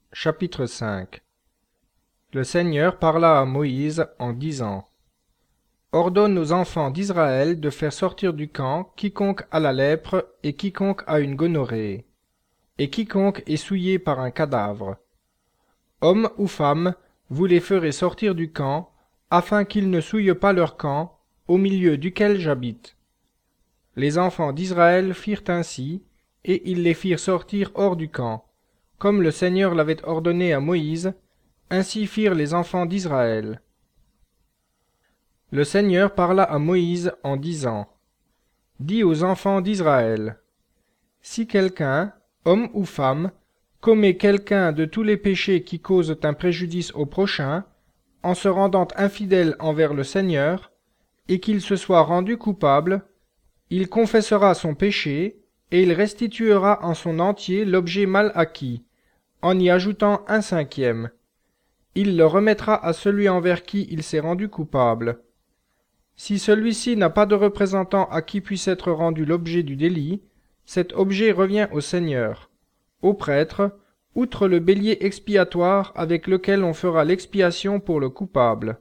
Chapitre 5. Le Seigneur parla à Moïse en disant: Ordonne aux enfants d'Israël de faire sortir du camp quiconque a la lèpre et quiconque a une gonorrhée, et quiconque est souillé par un cadavre. Hommes ou femmes, vous les ferez sortir du camp, afin qu'ils ne souillent pas leur camp, au milieu duquel j'habite. Les enfants d'Israël firent ainsi, et ils les firent sortir hors du camp. Comme le Seigneur l'avait ordonné à Moïse, ainsi firent les enfants d'Israël. Le Seigneur parla à Moïse en disant: Dis aux enfants d'Israël: Si quelqu'un, homme ou femme, commet quelqu'un de tous les péchés qui causent un préjudice au prochain, en se rendant infidèle envers le Seigneur, et qu'il se soit rendu coupable, il confessera son péché, et il restituera en son entier l'objet mal acquis, en y ajoutant un cinquième. Il le remettra à celui envers qui il s'est rendu coupable. Si celui-ci n'a pas de représentant à qui puisse être rendu l'objet du délit, cet objet revient au Seigneur, au prêtre, outre le bélier expiatoire avec lequel on fera l'expiation pour le coupable.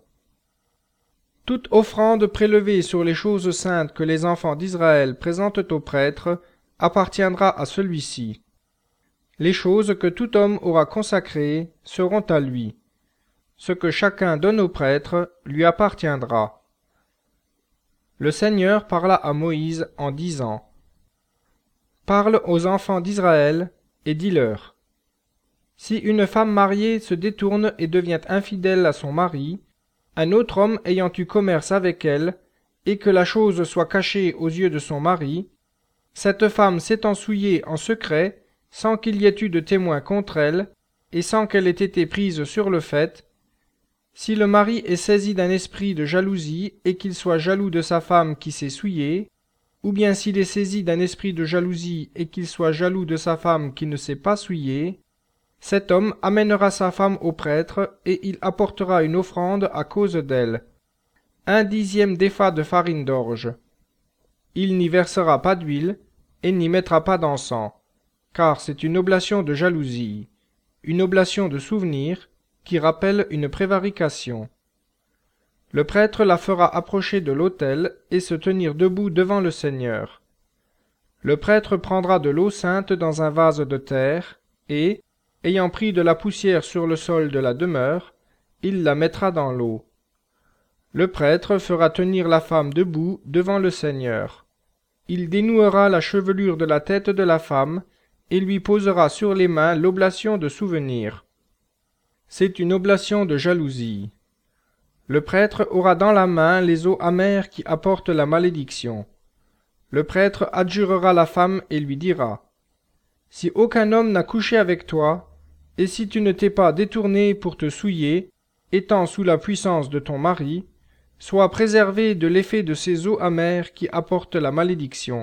Toute offrande prélevée sur les choses saintes que les enfants d'Israël présentent au prêtre appartiendra à celui-ci. Les choses que tout homme aura consacrées seront à lui. Ce que chacun donne au prêtre lui appartiendra. Le Seigneur parla à Moïse en disant: Parle aux enfants d'Israël et dis-leur: Si une femme mariée se détourne et devient infidèle à son mari, un autre homme ayant eu commerce avec elle, et que la chose soit cachée aux yeux de son mari, cette femme s'étant souillée en secret, sans qu'il y ait eu de témoin contre elle, et sans qu'elle ait été prise sur le fait, si le mari est saisi d'un esprit de jalousie et qu'il soit jaloux de sa femme qui s'est souillée, ou bien s'il est saisi d'un esprit de jalousie et qu'il soit jaloux de sa femme qui ne s'est pas souillée, cet homme amènera sa femme au prêtre et il apportera une offrande à cause d'elle, 1/10 d'épha de farine d'orge. Il n'y versera pas d'huile et n'y mettra pas d'encens, car c'est une oblation de jalousie, une oblation de souvenir qui rappelle une prévarication. Le prêtre la fera approcher de l'autel et se tenir debout devant le Seigneur. Le prêtre prendra de l'eau sainte dans un vase de terre et, ayant pris de la poussière sur le sol de la demeure, il la mettra dans l'eau. Le prêtre fera tenir la femme debout devant le Seigneur. Il dénouera la chevelure de la tête de la femme et lui posera sur les mains l'oblation de souvenir. C'est une oblation de jalousie. Le prêtre aura dans la main les eaux amères qui apportent la malédiction. Le prêtre adjurera la femme et lui dira: Si aucun homme n'a couché avec toi, et si tu ne t'es pas détourné pour te souiller, étant sous la puissance de ton mari, sois préservé de l'effet de ces eaux amères qui apportent la malédiction.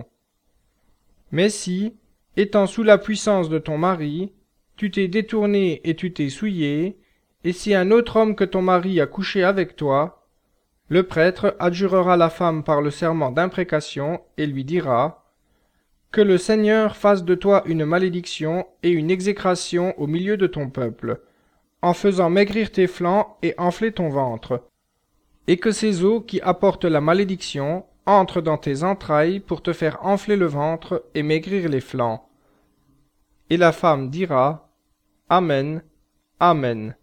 Mais si, étant sous la puissance de ton mari, tu t'es détourné et tu t'es souillé, et si un autre homme que ton mari a couché avec toi, le prêtre adjurera la femme par le serment d'imprécation et lui dira: Que le Seigneur fasse de toi une malédiction et une exécration au milieu de ton peuple, en faisant maigrir tes flancs et enfler ton ventre, et que ces eaux qui apportent la malédiction entrent dans tes entrailles pour te faire enfler le ventre et maigrir les flancs. Et la femme dira: Amen, Amen.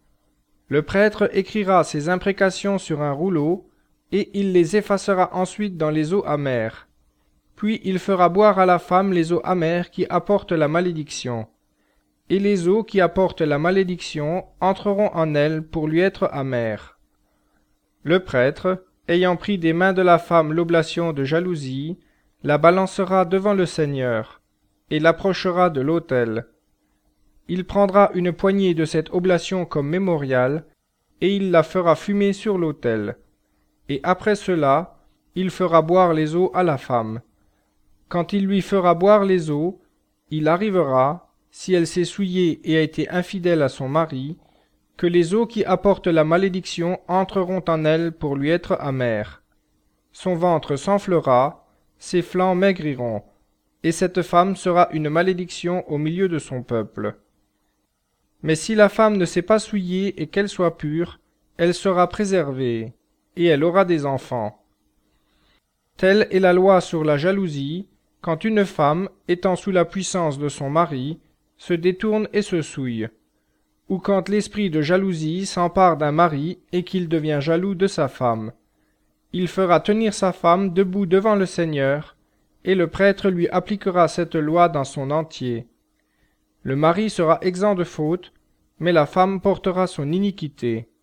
Le prêtre écrira ces imprécations sur un rouleau, et il les effacera ensuite dans les eaux amères. Puis il fera boire à la femme les eaux amères qui apportent la malédiction. Et les eaux qui apportent la malédiction entreront en elle pour lui être amères. Le prêtre, ayant pris des mains de la femme l'oblation de jalousie, la balancera devant le Seigneur, et l'approchera de l'autel. Il prendra une poignée de cette oblation comme mémorial, et il la fera fumer sur l'autel. Et après cela, il fera boire les eaux à la femme. Quand il lui fera boire les eaux, il arrivera, si elle s'est souillée et a été infidèle à son mari, que les eaux qui apportent la malédiction entreront en elle pour lui être amères. Son ventre s'enflera, ses flancs maigriront, et cette femme sera une malédiction au milieu de son peuple. Mais si la femme ne s'est pas souillée et qu'elle soit pure, elle sera préservée, et elle aura des enfants. Telle est la loi sur la jalousie, quand une femme, étant sous la puissance de son mari, se détourne et se souille, ou quand l'esprit de jalousie s'empare d'un mari et qu'il devient jaloux de sa femme. Il fera tenir sa femme debout devant le Seigneur, et le prêtre lui appliquera cette loi dans son entier. Le mari sera exempt de faute, mais la femme portera son iniquité.